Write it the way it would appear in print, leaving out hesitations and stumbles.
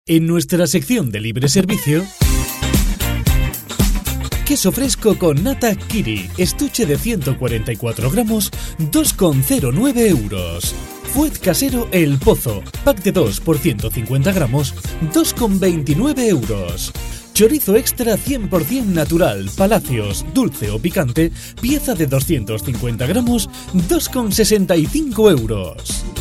En nuestra sección de libre servicio, queso fresco con nata Kiri, estuche de 144 gramos, 2,09 euros. Fuet casero El Pozo, pack de 2 por 150 gramos, 2,29 euros. Chorizo extra 100% natural, Palacios, dulce o picante, pieza de 250 gramos, 2,65 euros.